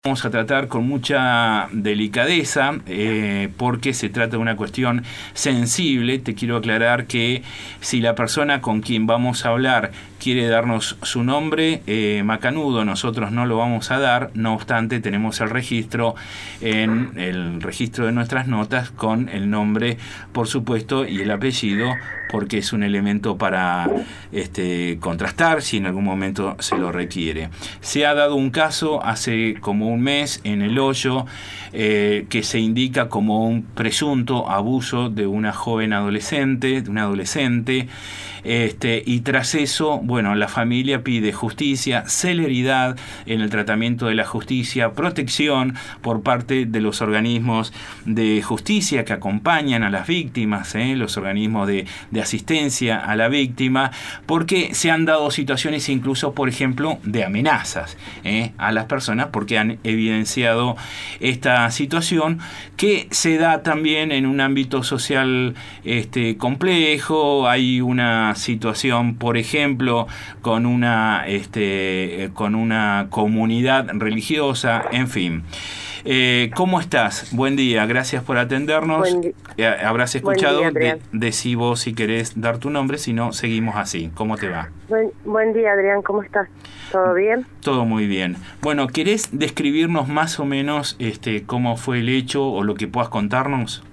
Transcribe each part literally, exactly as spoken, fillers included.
Vamos a tratar con mucha delicadeza eh, porque se trata de una cuestión sensible. Te quiero aclarar que si la persona con quien vamos a hablar quiere darnos su nombre, eh, macanudo, nosotros no lo vamos a dar. No obstante, tenemos el registro en el registro de nuestras notas con el nombre, por supuesto, y el apellido, porque es un elemento para este, contrastar si en algún momento se lo requiere. Se ha dado un caso hace como un mes en El Hoyo eh, que se indica como un presunto abuso de una joven adolescente, de una adolescente, este, y tras eso, bueno, la familia pide justicia, celeridad en el tratamiento de la justicia, protección por parte de los organismos de justicia que acompañan a las víctimas, ¿eh? los organismos de, de asistencia a la víctima, porque se han dado situaciones incluso, por ejemplo, de amenazas ¿eh? a las personas, porque han evidenciado esta situación que se da también en un ámbito social este, complejo. Hay una situación, por ejemplo, con una este, con una comunidad religiosa, en fin. Eh, ¿Cómo estás? Buen día, gracias por atendernos. Eh, habrás escuchado, día, de, decí vos si querés dar tu nombre, si no, seguimos así. ¿Cómo te va? Buen, buen día, Adrián, ¿cómo estás? ¿Todo bien? Todo muy bien. Bueno, ¿querés describirnos más o menos este, cómo fue el hecho o lo que puedas contarnos?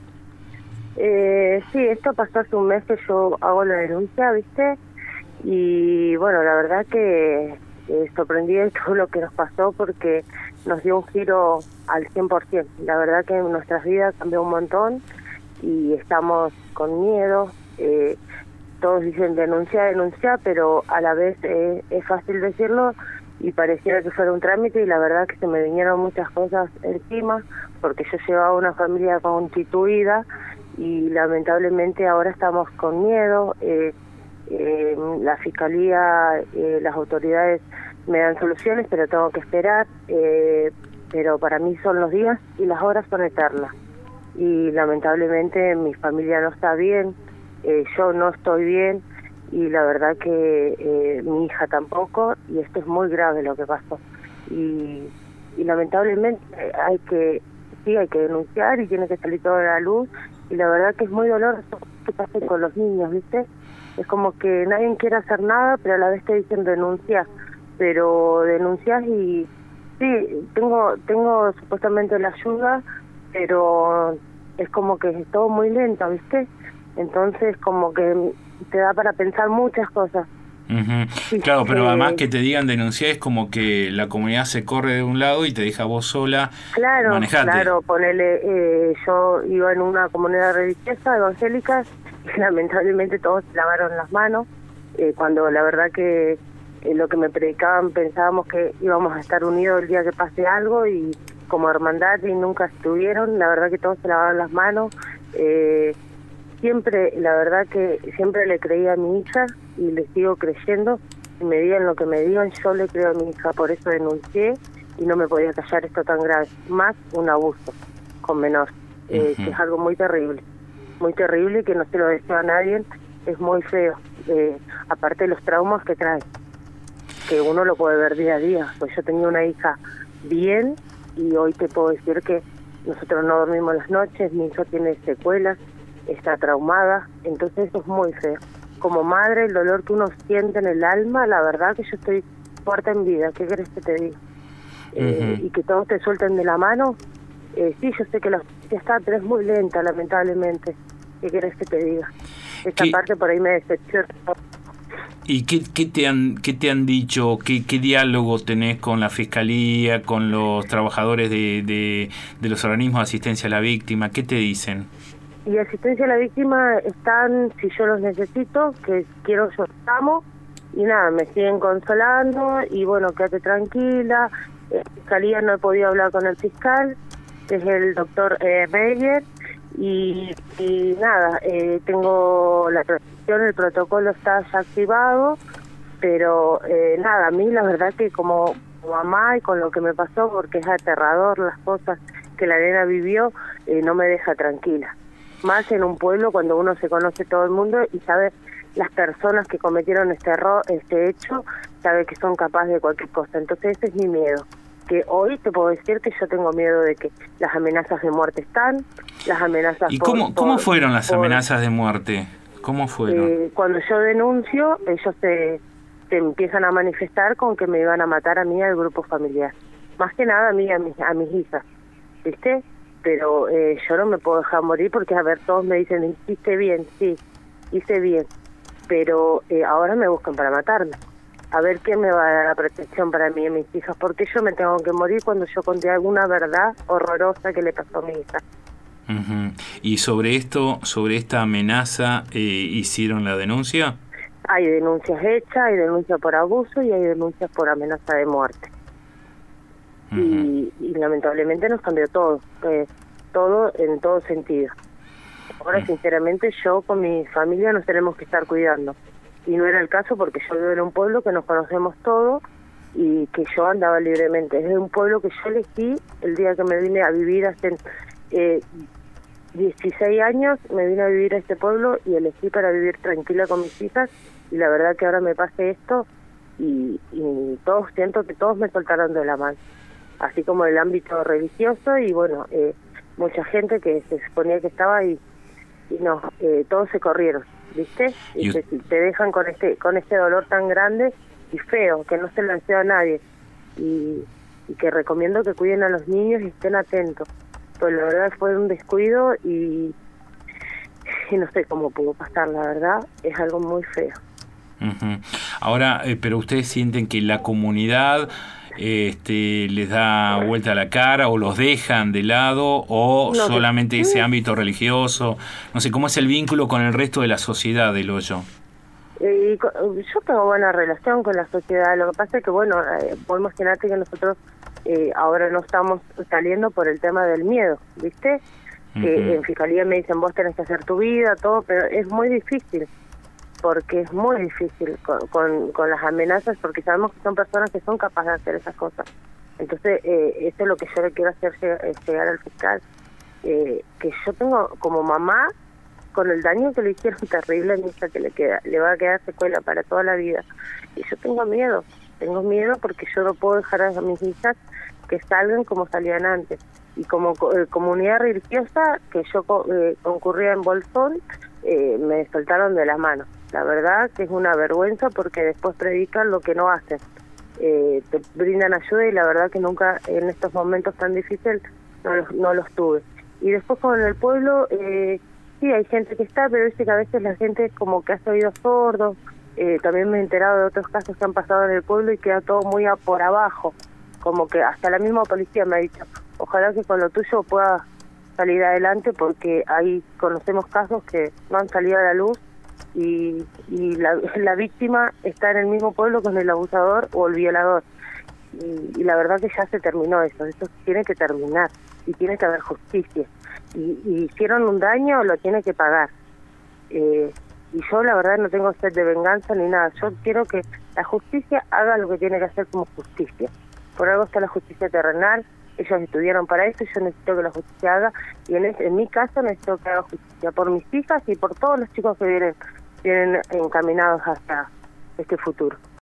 Eh, sí, esto pasó hace un mes que yo hago la denuncia, ¿viste? Y bueno, la verdad que eh, sorprendida de todo lo que nos pasó porque nos dio un giro al cien por ciento. La verdad que en nuestras vidas cambió un montón y estamos con miedo. Eh, todos dicen denuncia, denuncia, pero a la vez eh, es fácil decirlo y pareciera que fuera un trámite, y la verdad que se me vinieron muchas cosas encima porque yo llevaba una familia constituida y lamentablemente ahora estamos con miedo. Eh, eh, la fiscalía, eh, las autoridades me dan soluciones, pero tengo que esperar, eh, pero para mí son los días y las horas son eternas. Y lamentablemente mi familia no está bien, eh, yo no estoy bien, y la verdad que eh, mi hija tampoco, y esto es muy grave lo que pasó. Y, y lamentablemente hay que, sí, hay que denunciar y tiene que salir toda la luz, y la verdad que es muy doloroso que pase con los niños, ¿viste? Es como que nadie quiere hacer nada, pero a la vez te dicen denunciar, pero denuncias y sí, tengo tengo supuestamente la ayuda, pero es como que es todo muy lento, ¿viste? Entonces como que te da para pensar muchas cosas. Uh-huh. Sí, claro, pero eh, además que te digan denunciar es como que la comunidad se corre de un lado y te deja vos sola. Claro, manejate. claro, ponele, eh, yo iba en una comunidad religiosa evangélica y lamentablemente todos se lavaron las manos, eh, cuando la verdad que eh, lo que me predicaban pensábamos que íbamos a estar unidos el día que pase algo, y como hermandad, y nunca estuvieron. La verdad que todos se lavaron las manos. eh, Siempre, la verdad que siempre le creí a mi hija y le sigo creyendo, y me digan lo que me digan, yo le creo a mi hija, por eso denuncié y no me podía callar esto tan grave, más un abuso con menor, eh, uh-huh. que es algo muy terrible, muy terrible, que no se lo deseo a nadie, es muy feo, eh, aparte de los traumas que trae, que uno lo puede ver día a día. Pues yo tenía una hija bien y hoy te puedo decir que nosotros no dormimos las noches, mi hija tiene secuelas, está traumada, entonces eso es muy feo. Como madre, el dolor que uno siente en el alma, la verdad que yo estoy muerta en vida, ¿qué querés que te diga? Uh-huh. Eh, y que todos te suelten de la mano, eh, sí, yo sé que la justicia está, pero es muy lenta, lamentablemente, ¿qué querés que te diga? Esta ¿Qué? parte por ahí me decepciona. ¿Y qué, qué te han qué te han dicho? ¿Qué, qué diálogo tenés con la fiscalía, con los trabajadores de, de, de los organismos de asistencia a la víctima? ¿Qué te dicen? Y asistencia a la víctima están, si yo los necesito, que quiero, yo estamos, y nada, me siguen consolando, y bueno, quédate tranquila. En fiscalía no he podido hablar con el fiscal, que es el doctor eh, Meyer, y, y nada, eh, tengo la protección, el protocolo está ya activado, pero eh, nada, a mí la verdad que como mamá y con lo que me pasó, porque es aterrador las cosas que la nena vivió, eh, no me deja tranquila. Más en un pueblo cuando uno se conoce todo el mundo y sabe las personas que cometieron este error, este hecho, sabe que son capaces de cualquier cosa. Entonces ese es mi miedo, que hoy te puedo decir que yo tengo miedo de que las amenazas de muerte están, las amenazas... ¿Y por, cómo, cómo por, fueron las por, amenazas de muerte? ¿Cómo fueron? Eh, cuando yo denuncio, ellos se, se empiezan a manifestar con que me iban a matar a mí y al grupo familiar. Más que nada a mí y a mis, a mis hijas, ¿viste? Pero eh, yo no me puedo dejar morir porque, a ver, todos me dicen, hiciste bien, sí, hice bien. Pero eh, ahora me buscan para matarme. A ver quién me va a dar la protección para mí y mis hijas, porque yo me tengo que morir cuando yo conté alguna verdad horrorosa que le pasó a mi hija. Uh-huh. ¿Y sobre esto, sobre esta amenaza, eh, hicieron la denuncia? Hay denuncias hechas, hay denuncias por abuso y hay denuncias por amenaza de muerte. Uh-huh. y, y lamentablemente nos cambió todo, eh, todo en todo sentido. Ahora, uh-huh. sinceramente, yo con mi familia nos tenemos que estar cuidando. Y no era el caso porque yo vivo en un pueblo que nos conocemos todos y que yo andaba libremente. Es un pueblo que yo elegí el día que me vine a vivir hace eh, dieciséis años, me vine a vivir a este pueblo y elegí para vivir tranquila con mis hijas. Y la verdad que ahora me pase esto y, y todos siento que todos me soltaron de la mano. Así como el ámbito religioso y bueno, eh, mucha gente que se suponía que estaba ahí y no, eh, todos se corrieron. ¿Viste? Y te, te dejan con este con este dolor tan grande y feo, que no se lo deseo a nadie. Y, y que recomiendo que cuiden a los niños y estén atentos. Pues la verdad fue un descuido y, y no sé cómo pudo pasar, la verdad. Es algo muy feo. Uh-huh. Ahora, eh, pero ustedes sienten que la comunidad este, les da vuelta a la cara o los dejan de lado o no, solamente que... ese ámbito religioso, no sé, ¿cómo es el vínculo con el resto de la sociedad del Hoyo? Eh, y con, yo tengo buena relación con la sociedad, lo que pasa es que bueno, eh, vos imaginate que nosotros eh, ahora no estamos saliendo por el tema del miedo, ¿viste? Uh-huh. Que en Fiscalía me dicen vos tenés que hacer tu vida, todo, pero es muy difícil. Porque es muy difícil con, con, con las amenazas, porque sabemos que son personas que son capaces de hacer esas cosas. Entonces, eh, eso es lo que yo le quiero hacer llegar, llegar al fiscal. Eh, que yo tengo como mamá, con el daño que le hicieron terrible a mi hija, que le queda le va a quedar secuela para toda la vida. Y yo tengo miedo, tengo miedo porque yo no puedo dejar a mis hijas que salgan como salían antes. Y como eh, comunidad religiosa, que yo eh, concurría en Bolsón, eh, me soltaron de las manos. La verdad que es una vergüenza porque después predican lo que no hacen. Eh, te brindan ayuda y la verdad que nunca en estos momentos tan difíciles no los, no los tuve. Y después con el pueblo, eh, sí hay gente que está, pero dice que a veces la gente como que ha oídos sordos. Eh, también me he enterado de otros casos que han pasado en el pueblo y queda todo muy a por abajo. Como que hasta la misma policía me ha dicho, ojalá que con lo tuyo puedas salir adelante porque ahí conocemos casos que no han salido a la luz. Y, y la, la víctima está en el mismo pueblo con el abusador o el violador y, y la verdad que ya se terminó eso, eso tiene que terminar y tiene que haber justicia y, y hicieron un daño, lo tiene que pagar eh, y yo la verdad no tengo sed de venganza ni nada, yo quiero que la justicia haga lo que tiene que hacer como justicia, por algo está la justicia terrenal, ellos estudiaron para esto y yo necesito que la justicia haga y en, en mi caso necesito que haga justicia por mis hijas y por todos los chicos que vienen vienen encaminados hacia este futuro.